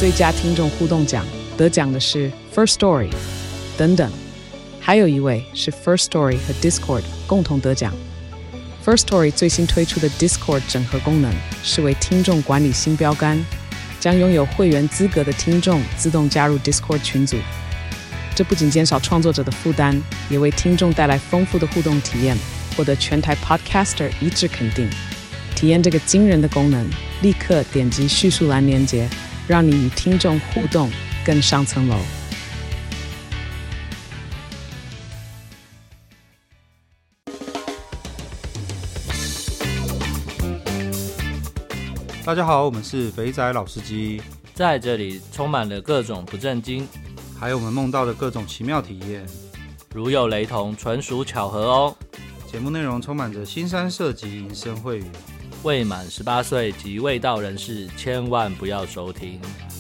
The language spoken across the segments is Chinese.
最佳听众互动奖，得奖的是 First Story 等等，还有一位是 First Story 和 Discord 共同得奖。First Story 最新推出的 Discord 整合功能是为听众管理新标杆，将拥有会员资格的听众自动加入 Discord 群组。这不仅减少创作者的负担，也为听众带来丰富的互动体验，获得全台 Podcaster 一致肯定。体验这个惊人的功能，立刻点击叙述栏连结，让你与听众互动更上层楼。 大家好，我们是肥仔老司机， 在这里充满了各种不正经， 还有我们梦到的各种奇妙体验， 如有雷同，纯属巧合哦。 节目内容充满着腥膻色及淫声秽语， 未满18岁及未到人士千万不要收听。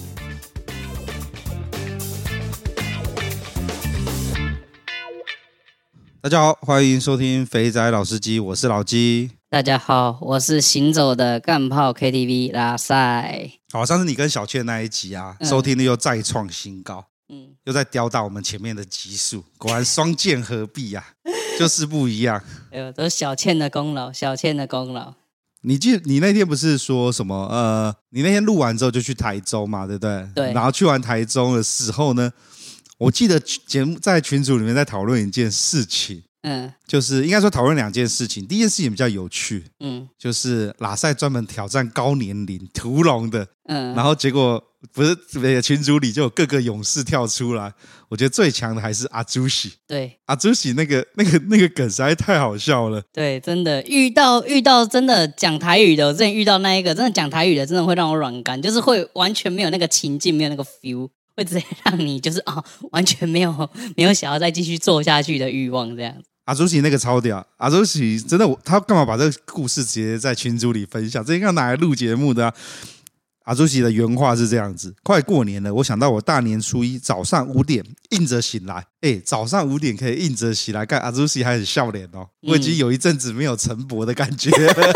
大家好，欢迎收听肥仔老司机，我是老鸡。 大家好，我是行走的干炮 KTV 拉塞。 好，上次你跟小倩那一集啊，收听率又再创新高，又在吊打我们前面的集数，果然双剑合璧啊，就是不一样。 哎呦，都是小倩的功劳，小倩的功劳。 你那天不是说什么？你那天录完之后就去台中嘛，对不对？ 对。 然后去完台中的时候呢，我记得节目在群组里面在讨论一件事情。就是应该说讨论两件事情。第一件事情比较有趣，就是拉塞专门挑战高年龄屠龙的，然后结果不是群组里就有各个勇士跳出来，我觉得最强的还是阿朱喜。 对， 阿朱喜那个梗实在太好笑了。 对，真的遇到真的讲台语的，我之前遇到那一个真的讲台语的，真的会让我软干，就是会完全没有那个情境，没有那个 feel， 会直接让你就是完全没有想要再继续做下去的欲望这样子。 阿朱喜那个超屌，阿朱喜真的，他干嘛把这个故事直接在群组里分享？这应该拿来录节目的啊。阿朱喜的原话是这样子：快过年了，我想到我大年初一早上5点硬着醒来，早上5点可以硬着醒来，看阿朱喜还很笑脸哦，我已经有一阵子没有晨勃的感觉了。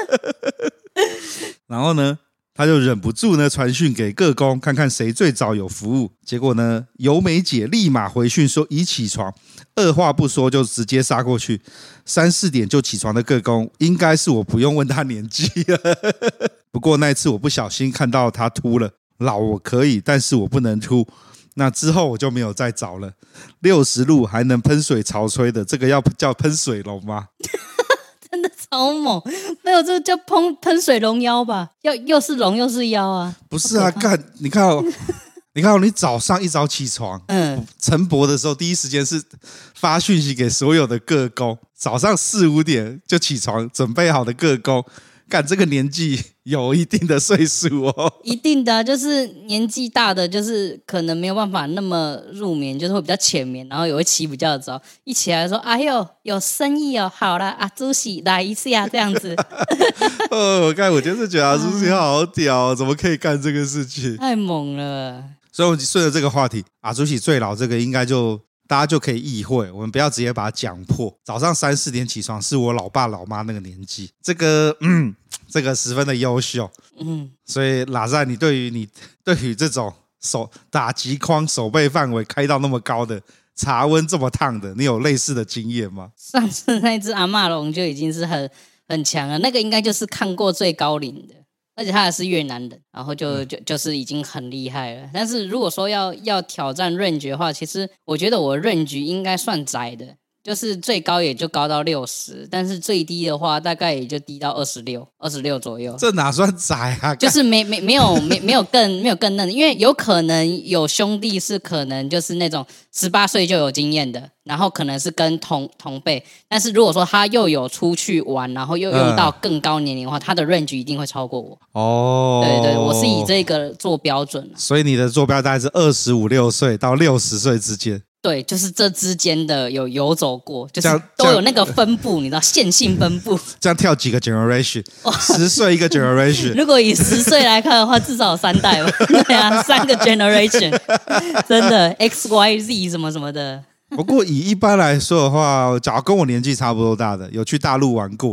然后呢，他就忍不住呢传讯给各宫，看看谁最早有服务。结果呢，由美姐立马回讯说已起床，二话不说就直接杀过去。3、4点就起床的各宫，应该是我不用问他年纪了。不过那一次我不小心看到他秃了，老我可以，但是我不能秃。那之后我就没有再找了。60路还能喷水潮吹的，这个要叫喷水龙吗？ 真的超猛，没有这个叫喷水龙妖吧？又是龙又是妖啊？ 不是啊，干你看哦，你早上一早起床，晨勃的时候，第一时间是发讯息给所有的各宫，早上4、5点就起床，准备好的各宫，干这个年纪有一定的岁数哦， 一定的就是年纪大的，就是可能没有办法那么入眠，就是会比较浅眠，然后也会起比较早，一起来说哎呦有生意哦，好啦，阿朱喜来一下这样子。 我就是觉得阿朱喜好屌，怎么可以干这个事情？ 太猛了。 所以我们顺着这个话题，阿朱喜最老这个应该就大家就可以意会，我们不要直接把它讲破。早上3、4点起床是我老爸老妈那个年纪，这个十分的优秀。所以拉塞，你对于这种打击框手背范围开到那么高的，茶温这么烫的，你有类似的经验吗？ 上次那只阿嬷龙就已经是很强了，那个应该就是看过最高龄的。而且他还是越南人，然后就是已经很厉害了。但是如果说要挑战 range 的话，其实我觉得我 range 应该算窄的，就是最高也就高到60，但是最低的话大概也就低到26左右。 这哪算窄啊？ 就是没有更嫩，因为有可能有兄弟是可能就是那种18岁就有经验的，然后可能是跟同辈，但是如果说他又有出去玩，然后又用到更高年龄的话，他的 range 一定会超过我。对，我是以这个做标准。 所以你的坐标大概是25、6岁到60岁之间。 对，就是这之间的有游走过，就是都有那个分布，你知道线性分布。 这样跳几个 generation？10岁一个 generation。 如果以10岁来看的话，至少有3代吧。对啊，3个 generation， 真的 X Y Z 什么什么的。 不过以一般来说的话，假如跟我年纪差不多大的，有去大陆玩过的，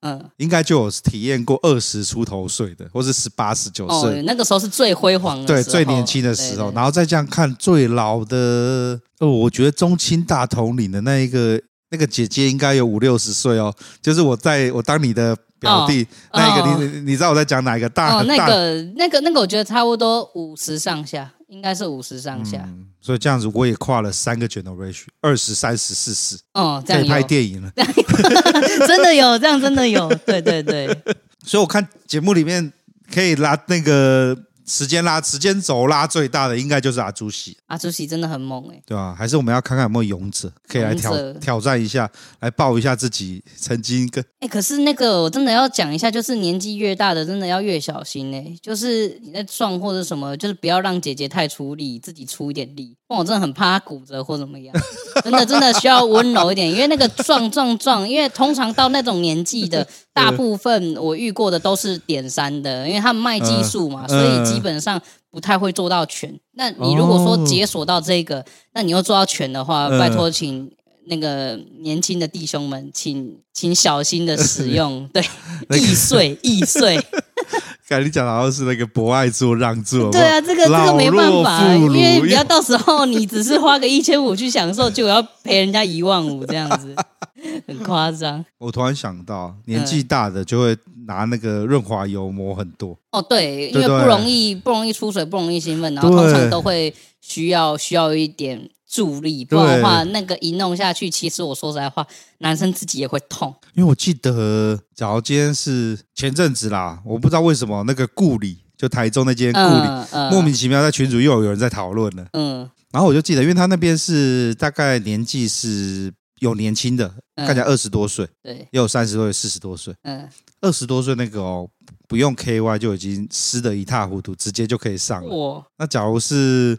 应该就有体验过20出头岁的，或是18、19岁， 那个时候是最辉煌的时候， 对，最年轻的时候。 对对， 然后再这样看最老的，我觉得中清大统领的那个姐姐应该有50、60岁哦，就是我当你的表弟、那个，你知道我在讲哪一个大？ 那个，我觉得差不多50上下，应该是50上下。 所以这样子我也跨了3个 generation， 20、30、40， 这样可以拍电影了。 真的有，这样真的有，对对对。 所以我看节目里面可以拉那个时间轴拉最大的，应该就是阿朱熹。 阿朱熹真的很猛对吧？还是我们要看看有没有勇者可以来挑战一下，来报一下自己曾经跟。 可是那个我真的要讲一下，就是年纪越大的真的要越小心就是你在撞或者什么，就是不要让姐姐太出力，自己出一点力。我真的很怕她骨折或怎么样，真的需要温柔一点，因为那个撞，因为通常到那种年纪的，大部分我遇过的都是点3的，因为他们卖技术嘛，所以基本上不太会做到全。那你如果说解锁到这个，那你又做到全的话，拜托请那个年轻的弟兄们，请小心的使用，对，易碎。 刚才你讲的好像是那个博爱座让座， 对啊，这个没办法，因为不要到时候你只是花个1500去享受，就要赔人家15000这样子，很夸张。 我突然想到，年纪大的就会拿那个润滑油抹很多。 对，因为不容易出水，不容易兴奋，然后通常都会需要一点助力，不然的话，那个一弄下去，其实我说实在话，男生自己也会痛。因为我记得，假如今天是前阵子啦，我不知道为什么那个顾里，就台中那间顾里，莫名其妙在群组又有人在讨论了。然后我就记得，因为他那边是大概年纪是有年轻的，看起来20多岁， 对， 也有30多岁、40多岁。20多岁那个不用 KY 就已经湿得一塌糊涂，直接就可以上了。那假如是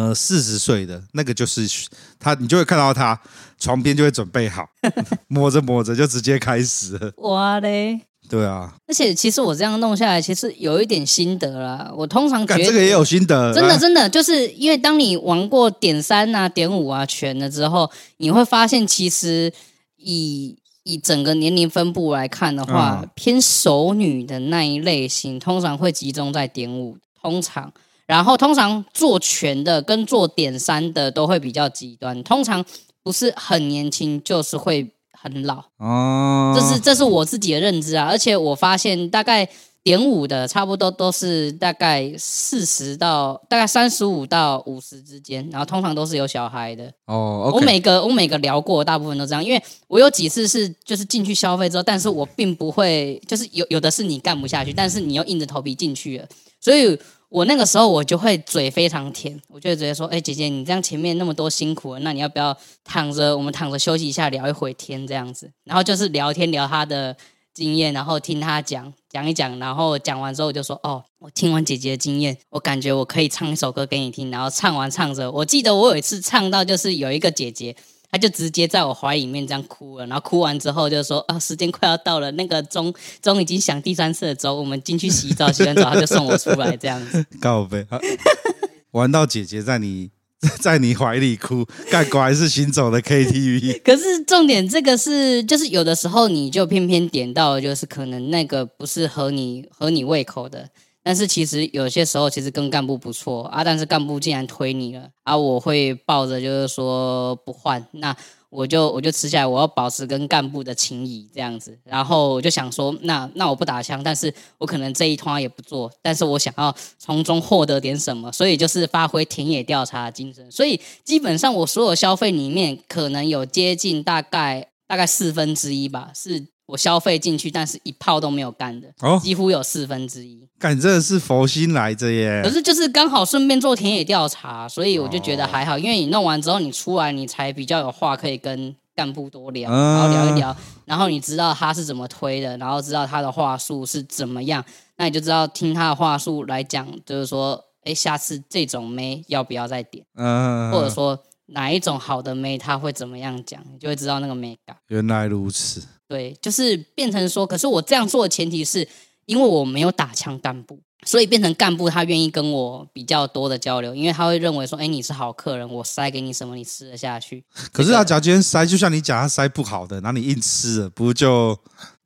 40岁的那个，就是他，你就会看到他床边就会准备好，摸着就直接开始了。 哇嘞！ 对啊， 而且其实我这样弄下来，其实有一点心得啦。我通常觉得这个也有心得， 真的，就是因为当你玩过点3啊、点5啊全了之后，你会发现其实以整个年龄分布来看的话，偏熟女的那一类型，通常会集中在点5，然后通常做全的跟做点3的都会比较极端，通常不是很年轻，就是会很老。这是我自己的认知啊，而且我发现大概点5的差不多都是大概35到50之间，然后通常都是有小孩的。我每个聊过，大部分都这样，因为我有几次是就是进去消费之后，但是我并不会，就是有的是你干不下去，但是你又硬着头皮进去了，所以我那个时候我就会嘴非常甜，我就会直接说，姐姐，你这样前面那么多辛苦了，那你要不要我们躺着休息一下，聊一会天这样子，然后就是聊天聊他的经验，然后听他讲一讲，然后讲完之后我就说，我听完姐姐的经验，我感觉我可以唱一首歌给你听，然后唱着，我记得我有一次唱到就是有一个姐姐，她就直接在我怀里面这样哭了，然后哭完之后就说时间快要到了，那个钟已经响第3次的钟，我们进去洗澡，洗完澡她就送我出来这样子。 告白，玩到姐姐在你怀里哭，果然是行走的 KTV。 可是重点这个是，就是有的时候你就偏偏点到，就是可能那个不是合你胃口的，但是其实有些时候其实跟干部不错但是干部竟然推你了我会抱着就是说不换，那我就吃下来，我要保持跟干部的情谊这样子，然后我就想说，那我不打枪，但是我可能这一通也不做，但是我想要从中获得点什么，所以就是发挥田野调查的精神，所以基本上我所有消费里面可能有接近大概1/4吧，是我消费进去，但是一炮都没有干的，几乎有1/4。 干，真的是佛心来着耶！ 可是就是刚好顺便做田野调查，所以我就觉得还好，因为你弄完之后你出来，你才比较有话可以跟干部多聊，然后聊一聊，然后你知道他是怎么推的，然后知道他的话术是怎么样，那你就知道听他的话术来讲，就是说，下次这种妹要不要再点，或者说哪一种好的妹他会怎么样讲，你就会知道那个妹感。 原来如此， 对，就是变成说，可是我这样做的前提是因为我没有打枪干部，所以变成干部他愿意跟我比较多的交流，因为他会认为说，你是好客人，我塞给你什么你吃得下去。 可是他假如今天塞，就像你讲他塞不好的，然后你硬吃了，不就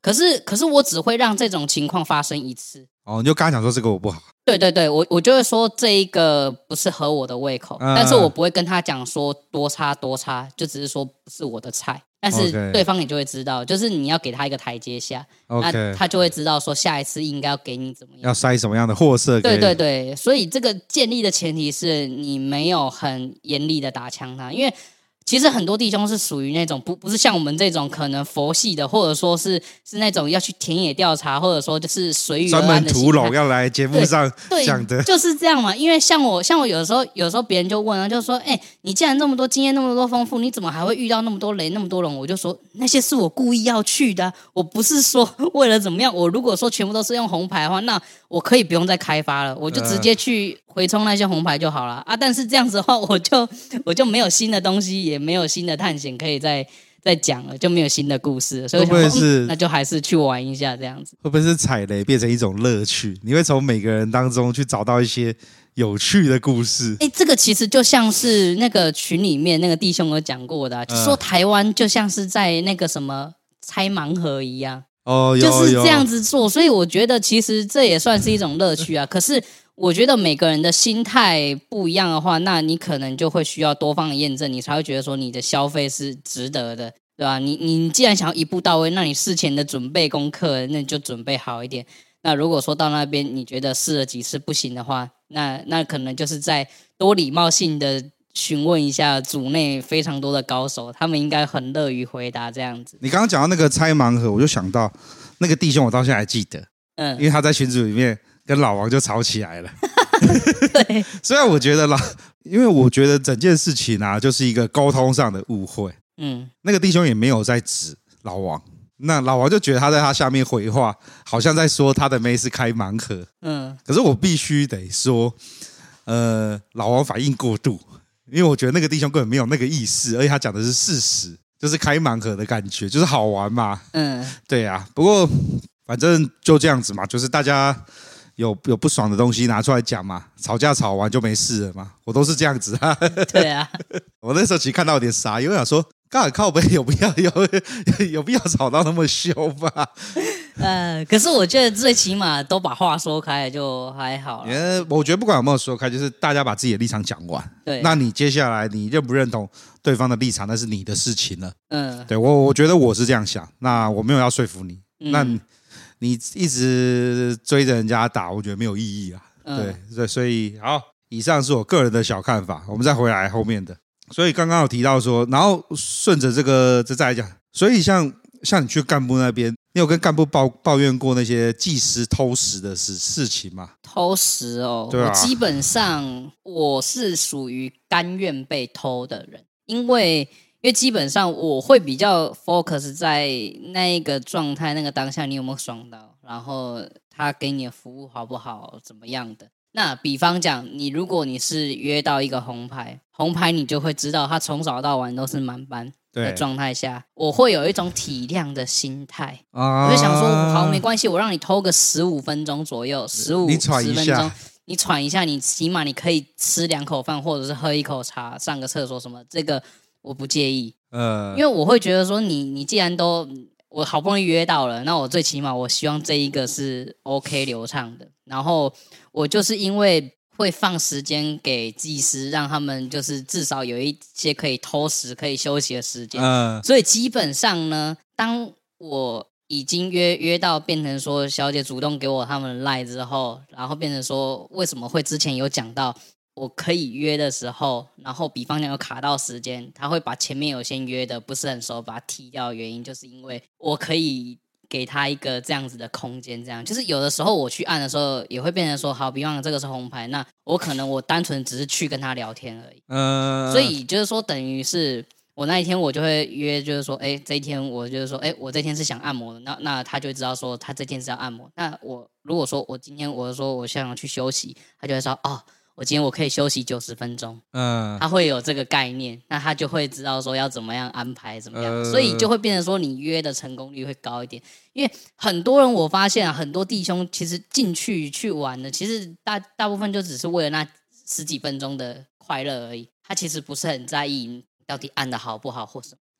可是我只会让这种情况发生一次。 哦，你就刚才讲说这个我不好。 对对对，我就会说这一个不是合我的胃口，但是我不会跟他讲说多差多差，就只是说不是我的菜。但是对方你就会知道，就是你要给他一个台阶下，那他就会知道说下一次应该要给你怎么样， 要塞什么样的货色给你。 对对对，所以这个建立的前提是你没有很严厉的打枪他，因为其实很多弟兄是属于那种不是像我们这种可能佛系的，或者说是那种要去田野调查，或者说就是随遇而安的心态， 专门屠龙要来节目上讲的， 就是这样嘛。因为像我有时候别人就问啊，就说你既然这么多经验，那么多丰富，你怎么还会遇到那么多雷那么多龙？我就说那些是我故意要去的，我不是说为了怎么样。我如果说全部都是用红牌的话，那我可以不用再开发了，我就直接去回冲那些红牌就好了啊。但是这样子的话，我就没有新的东西，也没有新的探险可以再讲了，就没有新的故事了。所以我想说那就还是去玩一下这样子。 会不会是踩雷变成一种乐趣？你会从每个人当中去找到一些有趣的故事。 这个其实就像是那个群里面那个弟兄有讲过的就说台湾就像是在那个什么拆盲盒一样。 哦， 就是这样子做，所以我觉得其实这也算是一种乐趣啊。可是我觉得每个人的心态不一样的话，那你可能就会需要多方的验证，你才会觉得说你的消费是值得的，对吧？你既然想要一步到位，那你事前的准备功课，那你就准备好一点。那如果说到那边你觉得试了几次不行的话，那可能就是在多礼貌性的询问一下组内非常多的高手，他们应该很乐于回答这样子。 你刚刚讲到那个拆盲盒，我就想到那个弟兄，我到现在还记得，因为他在群组里面跟老王就吵起来了。 对， 虽然我觉得因为我觉得整件事情啊，就是一个沟通上的误会。那个弟兄也没有在指老王，那老王就觉得他在他下面回话，好像在说他的妹是开盲盒。可是我必须得说，老王反应过度。因为我觉得那个弟兄根本没有那个意思，而且他讲的是事实，就是开盲盒的感觉，就是好玩嘛。对啊。不过反正就这样子嘛，就是大家有不爽的东西拿出来讲嘛，吵架吵完就没事了嘛。我都是这样子啊。 对啊。 我那时候其实看到有点傻，因为我想说，刚好靠北有必要吵到那么凶吧？ 可是我觉得最起码都把话说开了就还好了。 我觉得不管有没有说开，就是大家把自己的立场讲完。 对， 那你接下来你认不认同对方的立场，那是你的事情了。对，我觉得我是这样想，那我没有要说服你。那你一直追着人家打，我觉得没有意义啊。对，所以好，以上是我个人的小看法，我们再回来后面的。所以刚刚有提到说，然后顺着这再来讲，所以像你去干部那边，你有跟干部抱怨过那些技师偷食的事情吗？ 偷食哦， 对啊， 我基本上我是属于甘愿被偷的人，因为基本上我会比较 focus 在那一个状态，那个当下你有没有爽到，然后他给你的服务好不好，怎么样的。那比方讲，如果你是约到一个红牌，你就会知道他从早到晚都是满班的状态下，我会有一种体谅的心态，我就想说，好，没关系，我让你偷个15分钟左右，10分钟，你喘一下，你起码你可以吃2口饭，或者是喝1口茶，上个厕所什么，这个我不介意。因为我会觉得说，你既然我好不容易约到了，那我最起码我希望这一个是 OK 流畅的。然后我就是因为会放时间给技师，让他们就是至少有一些可以偷食、可以休息的时间。所以基本上呢，当我已经约到变成说小姐主动给我他们的 LINE 之后，然后变成说为什么会之前有讲到我可以约的时候，然后比方讲有卡到时间，他会把前面有先约的不是很熟把它踢掉的原因，就是因为我可以给他一个这样子的空间，这样就是有的时候我去按的时候也会变成说，好，比方这个是红牌，那我可能我单纯只是去跟他聊天而已。所以就是说等于是我那一天我就会约，就是说这一天我就是说我这天是想按摩的，那他就会知道说他这天是要按摩。那我如果说我今天我说我想要去休息，他就会说我今天我可以休息90分钟，他会有这个概念，那他就会知道说要怎么样安排怎么样，所以就会变成说你约的成功率会高一点。因为很多人我发现很多弟兄其实进去玩的，其实大部分就只是为了那10几分钟的快乐而已，他其实不是很在意你到底按的好不好或什么。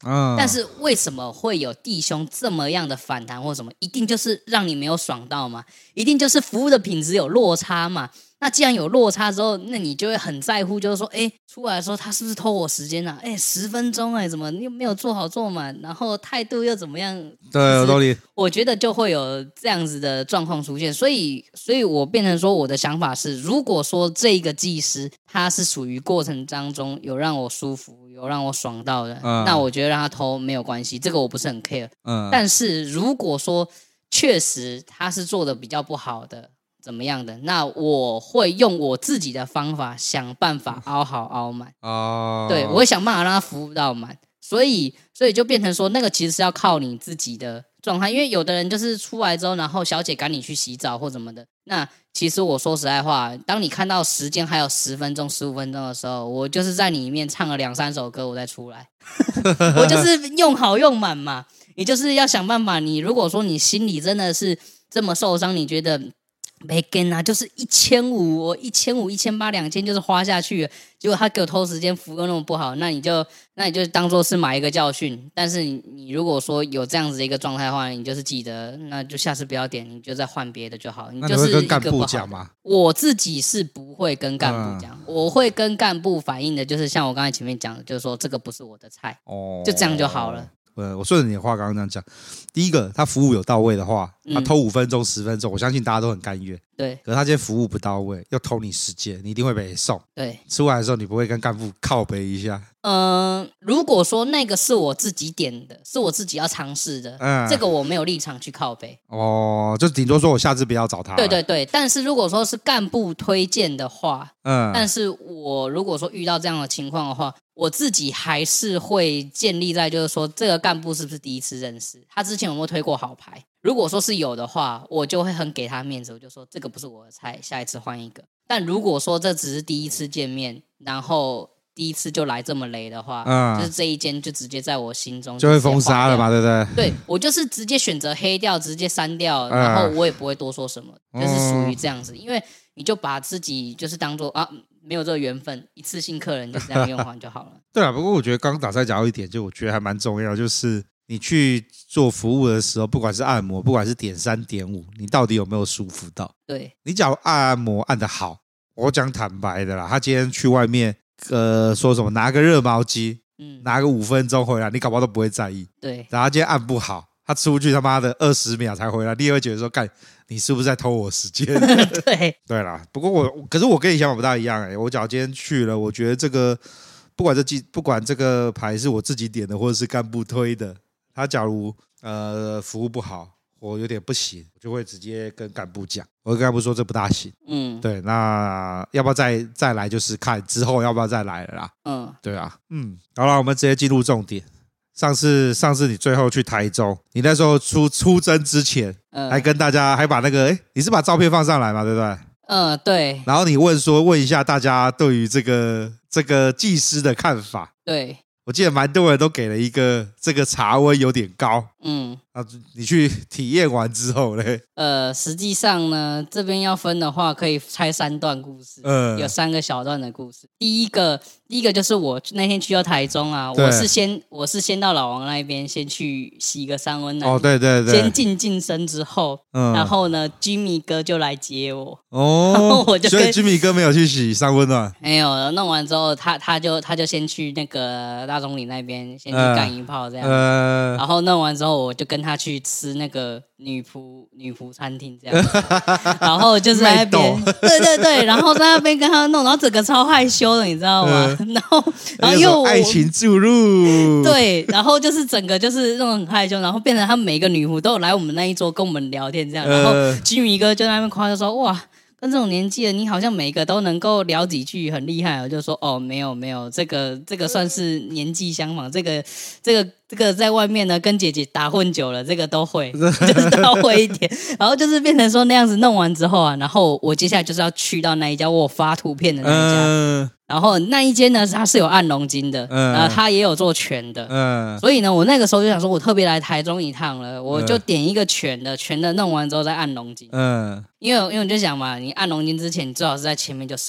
但是为什么会有弟兄这么样的反弹或什么？一定就是让你没有爽到嘛，一定就是服务的品质有落差嘛。那既然有落差之后，那你就会很在乎，就是说，出来的时候他是不是偷我时间啊？10分钟怎么又没有做好做满，然后态度又怎么样？ 对，有道理。 我觉得就会有这样子的状况出现，所以我变成说，我的想法是，如果说这个技师他是属于过程当中有让我舒服、有让我爽到的，那我觉得让他偷没有关系，这个我不是很 care。但是如果说确实他是做的比较不好的。怎么样的？那我会用我自己的方法想办法凹好凹满对，我会想办法让他服务到满，所以就变成说那个其实是要靠你自己的状态，因为有的人就是出来之后，然后小姐赶你去洗澡或什么的。那其实我说实在话，当你看到时间还有10分钟、15分钟的时候，我就是在里面唱了2-3首歌，我再出来，我就是用好用满嘛。你就是要想办法，你如果说你心里真的是这么受伤，你觉得。没跟啊，就是1500，我1500、1800、2000就是花下去了，结果他给我偷时间，服务那么不好，那你就当做是买一个教训。但是你如果说有这样子的一个状态的话，你就是记得，那就下次不要点，你就再换别的就好。 那你会跟干部讲吗？ 我自己是不会跟干部讲，我会跟干部反映的，就是像我刚才前面讲的，就是说这个不是我的菜，就这样就好了。 我顺着你的话刚刚这样讲，第一个他服务有到位的话，他偷5分钟10分钟，我相信大家都很甘愿。 对， 可是他今天服务不到位，又偷你时间，你一定会被送。 对， 出来的时候你不会跟干部靠北一下？ 如果说那个是我自己点的，是我自己要尝试的，这个我没有立场去靠北。 就顶多说我下次不要找他。 对，但是如果说是干部推荐的话，但是我如果说遇到这样的情况的话，我自己还是会建立在就是说这个干部是不是第一次认识，他之前有没有推过好牌。如果说是有的话，我就会很给他面子，我就说这个不是我的菜，下一次换一个。但如果说这只是第一次见面，然后第一次就来这么雷的话，就是这一间就直接在我心中就会封杀了嘛，对不对？ 对，我就是直接选择黑掉，直接删掉，然后我也不会多说什么，就是属于这样子。因为你就把自己就是当做没有这个缘分，一次性客人就这样用完就好了。 对啊，不过我觉得刚刚打赛讲到一点，就我觉得还蛮重要，就是你去做服务的时候，不管是按摩，不管是点3点5，你到底有没有舒服到？ 对， 你假如按摩按得好，我讲坦白的啦，他今天去外面说什么拿个热毛巾，拿个5分钟回来，你搞不好都不会在意。 对， 然后他今天按不好，他出去他妈的20秒才回来，你也会觉得说，干你是不是在偷我时间？对啦，不过可是我跟你想法不大一样我假如今天去了，我觉得这个不管这个牌是我自己点的，或者是干部推的，他假如服务不好，我有点不行，我就会直接跟干部讲，我跟干部说这不大行。对，那要不要再来，就是看之后要不要再来了啦。对啊，好了，我们直接进入重点。上次你最后去台中，你那时候出征之前，还跟大家还把那个你是把照片放上来嘛，对不对？ 对。 然后你问一下大家对于这个技师的看法。 对， 我记得蛮多人都给了一个这个茶温有点高。你去体验完之后呢？ 实际上呢，这边要分的话，可以拆3段故事。有3个小段的故事。第一个就是我那天去到台中啊，我是先到老王那边，先去洗个3温暖。 对， 先净身之后，然后呢 ，Jimmy 哥就来接我。 所以 Jimmy 哥没有去洗3温暖。 没有，弄完之后，他就先去那个大总理那边先去干一炮这样。然后弄完之后，我就跟他去吃那个女仆餐厅这样。然后就是在那边，对，然后在那边跟他弄，然后整个超害羞的，你知道吗？然后因为我爱情注入， 对，然后就是整个就是那种很害羞，然后变成他们每一个女仆都有来我们那一桌跟我们聊天这样，然后居米哥就在那边夸就说哇。跟这种年纪的你好像每一个都能够聊几句，很厉害。我就说没有，这个算是年纪相仿，这个在外面呢跟姐姐打混久了，这个都会，就是都会一点。然后就是变成说那样子弄完之后啊，然后我接下来就是要去到那一家我发图片的那一家。然后那一间呢，它是有按龙筋的，它也有做全的，所以呢，我那个时候就想说，我特别来台中一趟了，我就点一个全的弄完之后再按龙筋，因为我就想嘛，你按龙筋之前，你最好是在前面就射了，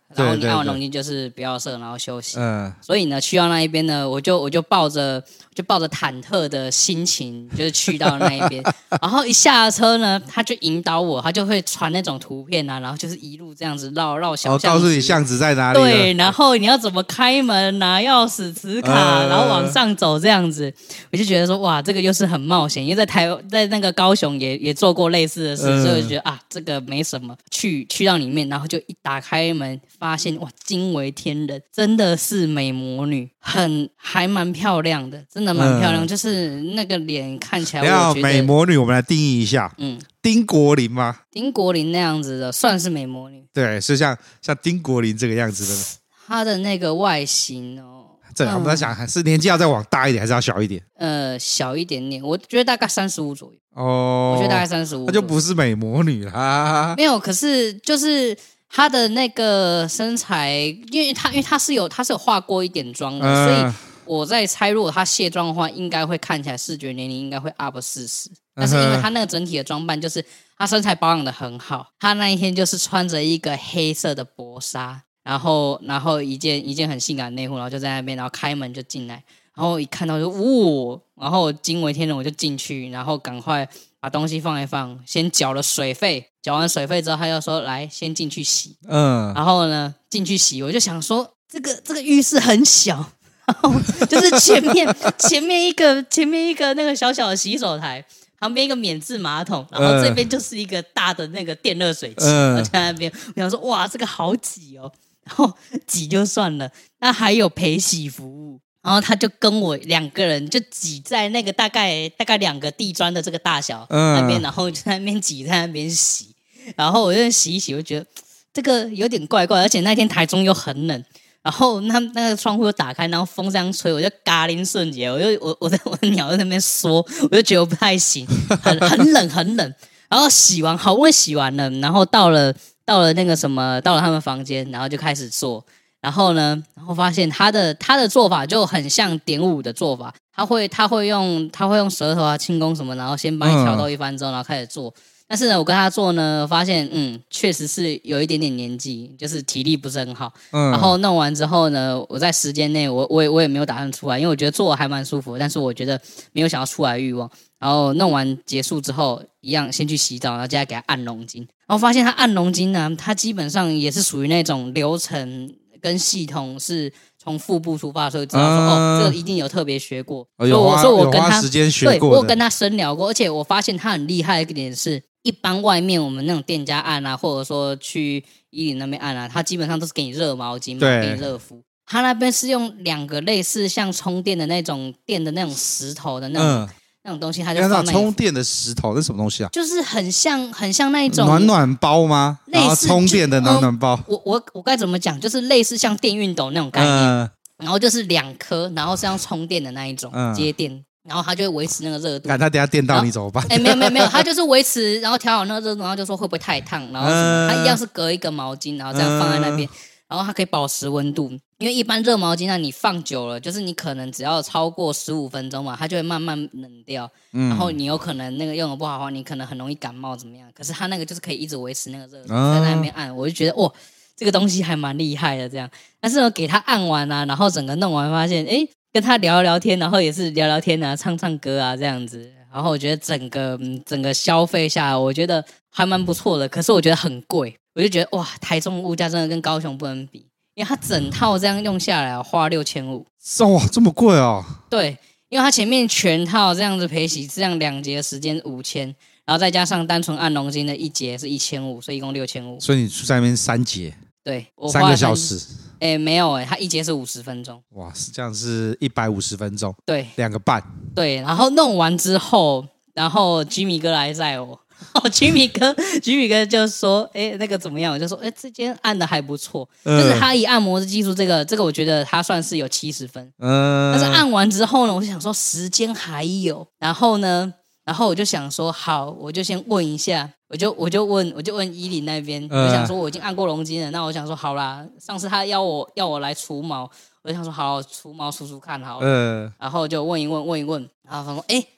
然后你对按完龙筋就是不要射，然后休息。 嗯， 所以呢，去到那一边呢，我就抱着忐忑的心情，就是去到那一边。然后一下车呢，他就引导我，他就会传那种图片啊，然后就是一路这样子绕小巷子， 告诉你巷子在哪里。 对，然后你要怎么开门拿钥匙、磁卡，然后往上走这样子，我就觉得说哇，这个又是很冒险，因为在那个高雄也做过类似的事，所以我就觉得啊，这个没什么。去到里面，然后就一打开门，发现哇，惊为天人，真的是美魔女，还蛮漂亮的，真的蛮漂亮，就是那个脸看起来，我觉得美魔女，我们来定义一下，丁国林吗？ 丁国林那样子的算是美魔女， 对，是像丁国林这个样子的。 她的那个外形哦。 我们在想，是年纪要再往大一点，还是要小一点？ 小一点点，我觉得大概35左右。 哦， 我觉得大概35， 那就不是美魔女啦。 没有，可是就是她的那个身材，因为她是有化过一点妆的，所以我在猜，如果她卸妆的话，应该会看起来视觉年龄应该会 up 40。但是因为她那个整体的装扮，就是她身材保养的很好，她那一天就是穿着一个黑色的薄纱。然后一件很性感的内裤，然后就在那边，然后开门就进来，然后一看到就然后惊为天人，我就进去，然后赶快把东西放一放，先缴了水费，缴完水费之后，他又说来先进去洗，然后呢进去洗，我就想说这个浴室很小，然后就是前面一个那个小小的洗手台。旁边一个免治马桶，然后这边就是一个大的那个电热水器，我在那边，我想说哇，这个好挤哦，然后挤就算了，那还有陪洗服务，然后他就跟我2个人就挤在那个大概2个地砖的这个大小那边，然后就在那边挤，在那边洗，然后我就洗一洗，我觉得这个有点怪怪，而且那天台中又很冷。然后那个窗户又打开，然后风这样吹，我就嘎铃瞬间，我的鸟在那边缩，我就觉得我不太行，很冷很冷。然后洗完，好不容易洗完了，然后到了那个什么，到了他们房间，然后就开始做。然后发现他的做法就很像点舞的做法，他会用舌头啊、轻功什么，然后先帮你挑逗一番之后，然后开始做。但是呢，我跟他做呢，发现确实是有一点点年纪，就是体力不是很好。然后弄完之后呢，我在时间内我也没有打算出来，因为我觉得做还蛮舒服，但是我觉得没有想要出来的欲望。然后弄完结束之后，一样先去洗澡，然后接下来给他按龙筋。然后发现他按龙筋呢，他基本上也是属于那种流程跟系统是从腹部出发，所以知道说这个一定有特别学过。所以我跟他时间学过， 对，我跟他深聊过，而且我发现他很厉害的一点是。一般外面我们那种店家按啊，或者说去110那边按啊，他基本上都是给你热毛巾嘛，给你热敷。他那边是用2个类似像充电的那种电的那种石头的那种东西，他就放那充电的石头，那什么东西啊？ 就是很像那一种暖包吗？ 类似充电的暖包。 我该怎么讲？就是类似像电熨斗那种概念，然后就是2颗，然后是要充电的那一种接电。然后他就会维持那个热度。 他等下电到你怎么办？ 没有，他就是维持，然后调好那个热度，然后就说会不会太烫，然后他一样是隔一个毛巾，然后这样放在那边，然后它可以保持温度。因为一般热毛巾呢，你放久了，就是你可能只要超过15分钟嘛，它就会慢慢冷掉。然后你有可能那个用的不好的话，你可能很容易感冒怎么样？可是它那个就是可以一直维持那个热度，在那边按，我就觉得哇，这个东西还蛮厉害的这样。但是呢，给他按完啊，然后整个弄完，发现跟他聊聊天，然后也是聊聊天啊，唱唱歌啊这样子。然后我觉得整个消费下来，我觉得还蛮不错的。可是我觉得很贵，我就觉得哇，台中物价真的跟高雄不能比，因为它整套这样用下来花6500。 哇，这么贵哦？ 对，因为它前面全套这样子陪洗，这样2节的时间5000，然后再加上单纯按龙筋的1节是1500，所以一共6500。 所以你在那边3节， 对，我 3个小时。 没有它1节是50分钟。哇， 是这样是150分钟。 对 ，2个半。 对，然后弄完之后，然后居米哥来载我。居米哥就说：“那个怎么样？”我就说：“这间按的还不错，就是他以按摩的技术，这个我觉得他算是有70分。但是按完之后呢，我就想说时间还有，然后我就想说好，我就先问一下，我就问110那边，我想说我已经按过龙筋了，那我想说好啦，上次他要我来除毛，我就想说好，除毛除看好了，然后就问一问，然后他说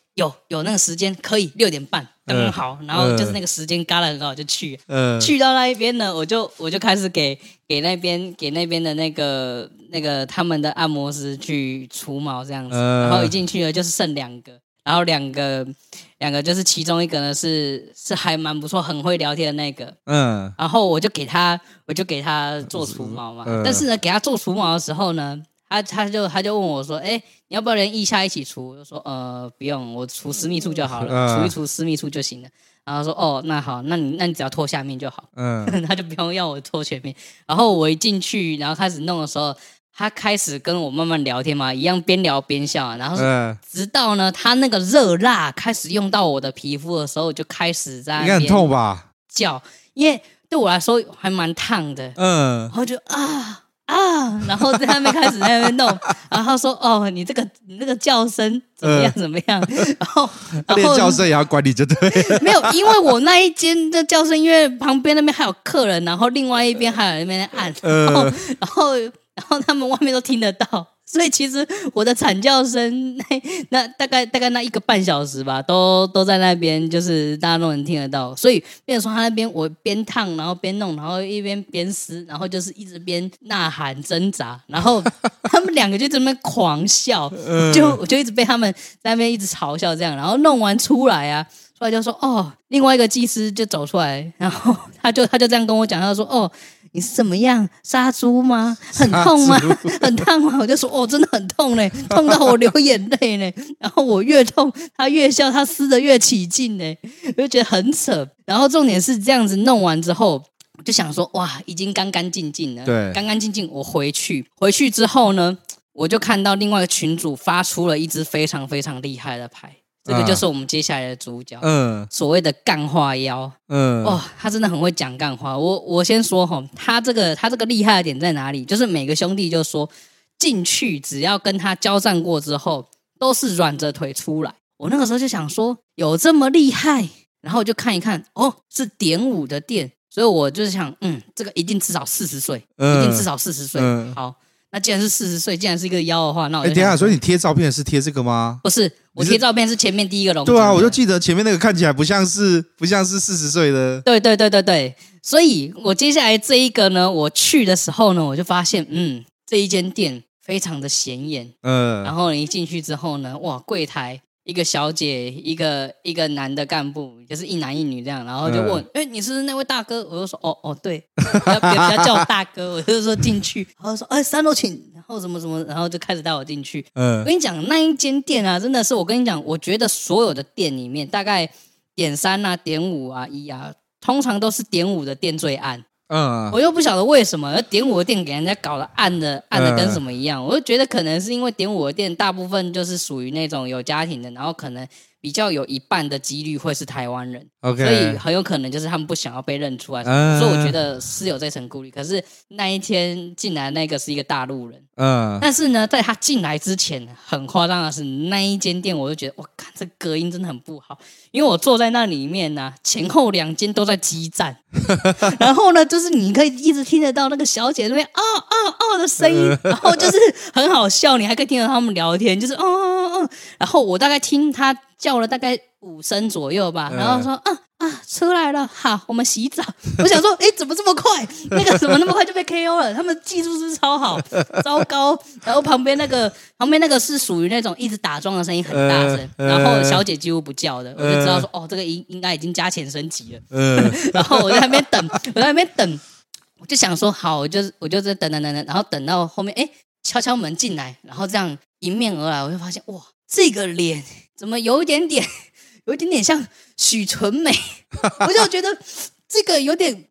有那个时间可以6点半刚刚好，然后就是那个时间嘎得很好就去，去到那一边呢，我就开始给那边的那个他们的按摩师去除毛这样子，然后一进去呢就是剩2个，然后两个就是其中一个呢是还蛮不错，很会聊天的那个，然后我就给他做除毛嘛，但是呢给他做除毛的时候呢，他就问我说，你要不要连腋下一起除？我就说不用，我除私密处就好了，除一除私密处就行了。然后说那好，那你只要脱下面就好，他就不用要我脱全面。然后我一进去，然后开始弄的时候，他开始跟我慢慢聊天嘛，一样边聊边笑啊，然后直到呢他那个热蜡开始用到我的皮肤的时候，就开始在那边应该很痛吧？ 叫，因为对我来说还蛮烫的，然后就然后在那边开始在那边弄，然后他说你那个叫声怎么样，然后连叫声也要管你就对了。 没有，因为我那一间的叫声，因为旁边那边还有客人，然后另外一边还有那边按，然后他们外面都听得到，所以其实我的惨叫声那大概那1个半小时吧，都在那边，就是大家都能听得到。所以变成说他那边我边烫，然后边弄，然后一边撕，然后就是一直边呐喊挣扎，然后他们2个就在那边狂笑，我就一直被他们在那边一直嘲笑这样，然后弄完出来就说另外一个技师就走出来，然后他就这样跟我讲，他就说你是怎么样杀猪吗？很痛吗？很烫吗？我就说真的很痛嘞，痛到我流眼泪嘞。然后我越痛，他越笑，他撕得越起劲嘞，我就觉得很扯。然后重点是这样子弄完之后，我就想说哇，已经干干净净了， 对， 干干净净。我回去之后呢，我就看到另外一个群组发出了一支非常非常厉害的牌。这个就是我们接下来的主角，所谓的干话妖，他真的很会讲干话。我先说他这个厉害的点在哪里？就是每个兄弟就说进去，只要跟他交战过之后，都是软着腿出来。我那个时候就想说，有这么厉害？然后我就看一看，是点5的店，所以我就是想，这个一定至少40岁，一定至少40岁。好。那既然是40岁，既然是一个妖的话，那我就等一下，所以你贴照片是贴这个吗？ 不是，我贴照片是前面第一个龙。 对啊，我就记得前面那个看起来不像是40岁的。 对，所以我接下来这一个呢，我去的时候呢，我就发现，这一间店非常的显眼。然后你一进去之后呢，哇，柜台。一个小姐，一个男的干部，就是一男一女这样，然后就问，你是那位大哥？我就说，对，不要叫我大哥，我就说进去，然后说，3楼请，然后什么什么，然后就开始带我进去。我跟你讲，那一间店啊，真的是我跟你讲，我觉得所有的店里面，大概点3啊、点5啊、1啊，通常都是点5的店最暗。我又不晓得为什么点5的店给人家搞得暗的跟什么一样，我就觉得可能是因为点5的店大部分就是属于那种有家庭的，然后可能比较有一半的几率会是台湾人，所以很有可能就是他们不想要被认出来，所以我觉得是有这层顾虑。可是那一天进来那个是一个大陆人，但是呢，在他进来之前，很夸张的是那一间店，我就觉得哇，看这隔音真的很不好，因为我坐在那里面呢，前后2间都在激战，然后呢，就是你可以一直听得到那个小姐那边的声音，然后就是很好笑，你还可以听到他们聊天，就是然后我大概听他叫了大概5声左右吧，然后说出来了，好，我们洗澡。我想说，怎么这么快？那个怎么那么快就被 KO 了？他们技术是不是超好？糟糕！然后旁边那个是属于那种一直打桩的声音很大声，然后小姐几乎不叫的，我就知道说，这个应该已经加钱升级了。然后我在那边等，我就想说，好，我就在等，然后等到后面，敲敲门进来，然后这样迎面而来，我就发现，哇，这个脸怎么有一点点像许纯美，我就觉得这个有点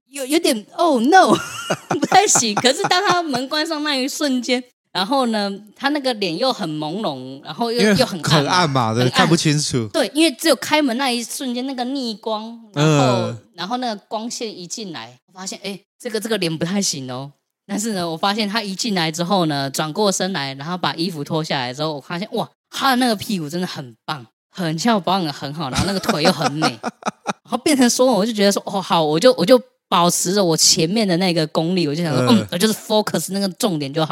oh no 不太行。可是当他门关上那一瞬间，然后呢，他那个脸又很朦胧，然后又很暗嘛，对，看不清楚。 对，因为只有开门那一瞬间那个逆光，然后那个光线一进来，我发现这个脸不太行哦。但是呢，我发现他一进来之后呢，转过身来，然后把衣服脱下来之后，我发现哇，他的那个屁股真的很棒。很翘，保养的很好，然后那个腿又很美，然后变成说，我就觉得说，好，我就保持着我前面的那个功力，我就想说，我就是 focus 那个重点就好了。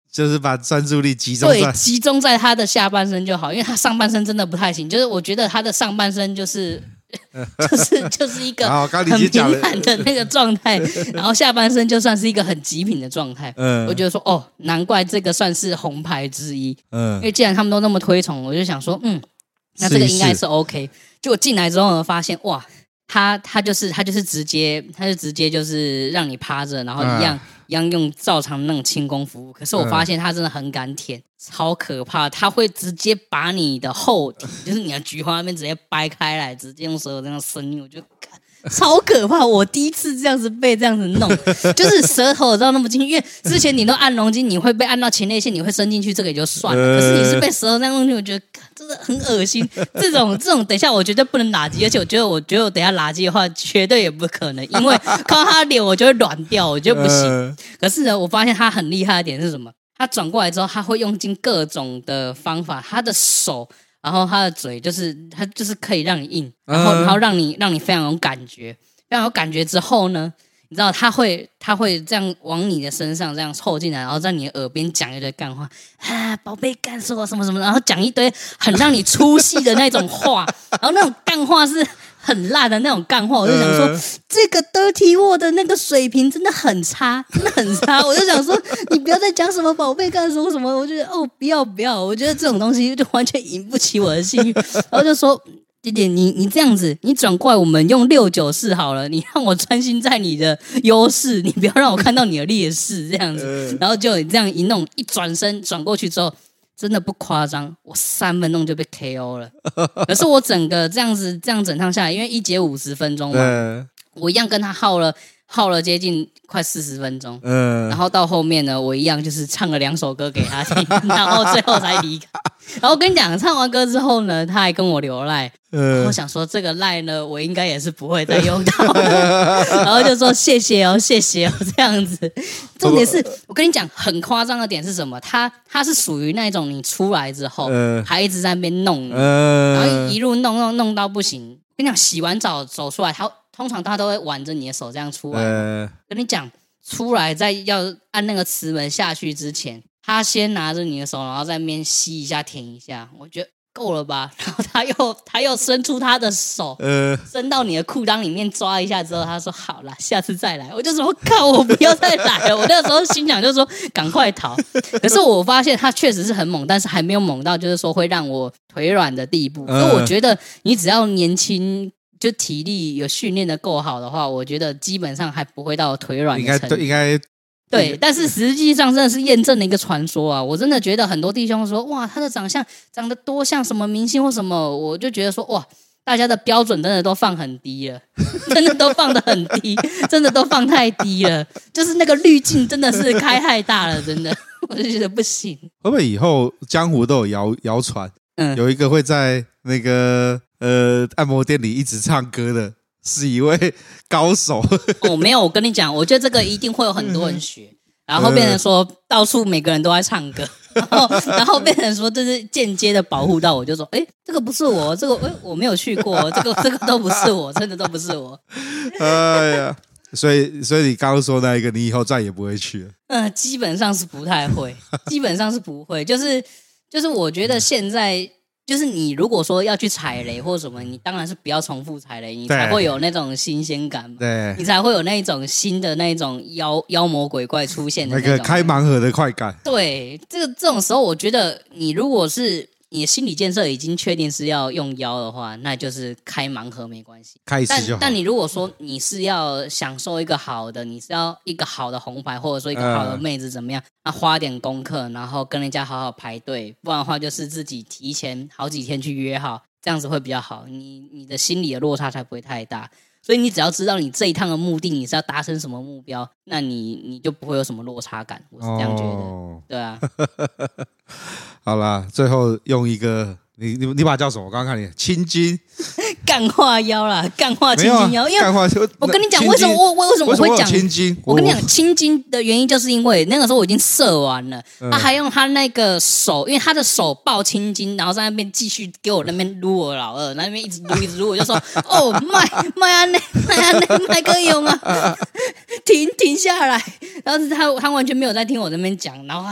就是把专注力集中在对，集中在他的下半身就好，因为他上半身真的不太行。就是我觉得他的上半身就是一个很平坦的那个状态，然后下半身就算是一个很极品的状态。我觉得说哦，难怪这个算是红牌之一。因为既然他们都那么推崇，我就想说，那这个应该是 OK。结果进来之后呢，发现哇，他就是直接就是让你趴着，然后一样用照常那种轻功服务。可是我发现他真的很敢舔，超可怕。他会直接把你的后体，就是你的菊花那边直接掰开来，直接用舌头这样伸进，我就超可怕。我第一次这样子被这样子弄，就是舌头知道那么进去，因为之前你都按龙筋，你会被按到前列腺，你会伸进去，这个也就算了。可是你是被舌头那样弄进去，我觉得真的很恶心。这种，等一下我绝对不能拉鸡，而且我觉得我等一下拉鸡的话，绝对也不可能，因为看到他的脸我就会软掉，我觉得不行。可是呢，我发现他很厉害的点是什么？他转过来之后，他会用尽各种的方法，他的手。然后他的嘴他就是可以让你硬，然后让你非常有感觉，非常有感觉之后呢，你知道他会这样往你的身上这样凑进来，然后在你的耳边讲一堆干话啊，宝贝干什么什么什么，然后讲一堆很让你出戏的那种话，然后那种干话是很烂的那种干话，我就想说这个 Dirty World 的那个水平真的很差，真的很差。我就想说你不要再讲什么宝贝干什么什么，我觉得不要，我觉得这种东西就完全引不起我的性欲。然后就说弟弟你这样子，你转过来我们用694好了，你让我专心在你的优势，你不要让我看到你的劣势这样子。然后就这样一弄，一转身转过去之后。真的不夸张，我3分钟就被 KO 了。可是我整个这样整趟下来，因为一节50分钟嘛，我一样跟他耗了接近快40分钟。然后到后面呢，我一样就是唱了2首歌给他听，然后最后才离开。然后我跟你讲，唱完歌之后呢，他还跟我留赖。我想说这个赖呢，我应该也是不会再用到的。然后就说谢谢哦这样子。重点是我跟你讲，很夸张的点是什么？他是属于那种你出来之后，还一直在那边弄，然后一路弄到不行。跟你讲，洗完澡走出来，通常他都会挽着你的手这样出来。跟你讲，出来在要按那个磁门下去之前，他先拿着你的手，然后在那边吸一下舔一下，我觉得够了吧。然后他又伸出他的手，伸到你的裤裆里面抓一下之后，他说好啦，下次再来。我就说靠，我不要再来了。我那个时候心想就说赶快逃。可是我发现他确实是很猛，但是还没有猛到就是说会让我腿软的地步。所以我觉得你只要年轻。就体力有训练的够好的话，我觉得基本上还不会到腿软的程度。应该对，但是实际上真的是验证了一个传说啊！我真的觉得很多弟兄说，哇，他的长相长得多像什么明星或什么，我就觉得说，哇，大家的标准真的都放很低了，真的都放得很低，真的都放太低了，就是那个滤镜真的是开太大了，真的，我就觉得不行。 会不会以后江湖都有谣传，有一个会在那个按摩店里一直唱歌的，是一位高手？ 没有，我跟你讲，我觉得这个一定会有很多人学，然后变成说到处每个人都在唱歌，然后变成说这是间接的保护到我，就说这个不是我，这个我没有去过，这个都不是我，真的都不是我。 哎呀，所以你刚刚说那一个，你以后再也不会去了？ 基本上是不太会，基本上是不会，就是我觉得现在。就是你如果说要去踩雷或什么，你当然是不要重复踩雷，你才会有那种新鲜感嘛，对，你才会有那种新的那种妖魔鬼怪出现的那个开盲盒的快感。 对，这种时候，我觉得你如果是你的心理建设已经确定是要用妖的话，那就是开盲盒没关系， 开一次就好。 但你如果说你是要享受一个好的，你是要一个好的红牌，或者说一个好的妹子怎么样？那花点功课，然后跟人家好好排队，不然的话就是自己提前好几天去约好，这样子会比较好。你的心理的落差才不会太大。所以你只要知道你这一趟的目的，你是要达成什么目标，那你就不会有什么落差感。我是这样觉得，对啊。 好啦，最后用一个你把它叫什么？我刚刚看你青筋干化腰啦，干化青筋腰。因为我跟你讲，为什么我会讲青筋？ 我跟你讲青筋的原因，就是因为那个时候我已经射完了，他还用他那个手，因为他的手抱青筋，然后在那边继续给我那边撸我老二，那边一直撸，我就说哦麦安内麦可以用啊，停下来。然后他完全没有在听我这边讲，然后他就是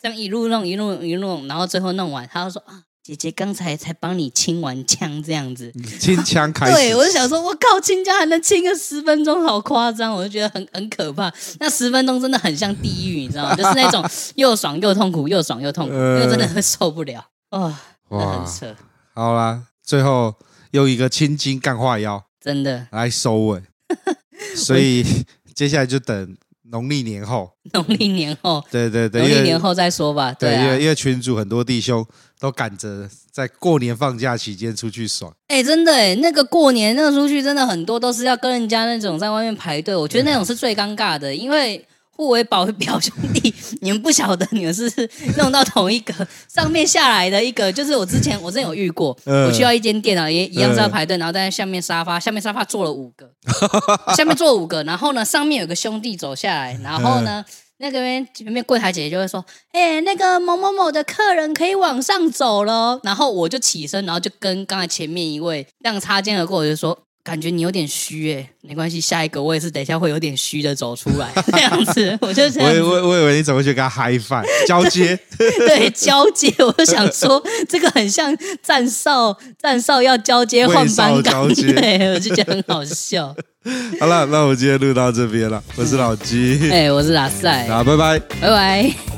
这样一路弄，然后最后弄完，他就说啊，姐姐刚才才帮你清完枪这样子， 清枪开始。 对，我就想说，我靠，清枪还能清个10分钟，好夸张，我就觉得很可怕。那10分钟真的很像地狱，你知道吗？就是那种又爽又痛苦，又爽又痛苦，那个真的会受不了。哇，很扯。 好啦，最后用一个青筋干化药， 真的来收尾。所以接下来就等农历年后， 农历年后， 对， 农历年后再说吧。对啊， 因为群主很多弟兄都赶着在过年放假期间出去爽。 真的那个过年那个出去真的很多都是要跟人家那种在外面排队，我觉得那种是最尴尬的，因为互为表兄弟，你们不晓得你们是弄到同一个上面下来的一个，就是我之前有遇过，我去到一间店啊，也一样是要排队，然后在下面沙发坐了5个，下面坐5个，然后呢上面有个兄弟走下来，然后呢那个前面柜台姐姐就会说，那个某某某的客人可以往上走了，然后我就起身，然后就跟刚才前面一位这样擦肩而过，我就说。感觉你有点虚没关系，下一个我也是等一下会有点虚的走出来，这样子我就这样子。 我以为你怎么去跟他嗨饭交接？ 对，交接，我就想说这个很像站哨要交接换班岗，对，我就觉得很好笑。 好了，那我们今天录到这边了，我是老鸡， 我是拉塞， 好，拜拜， 拜拜。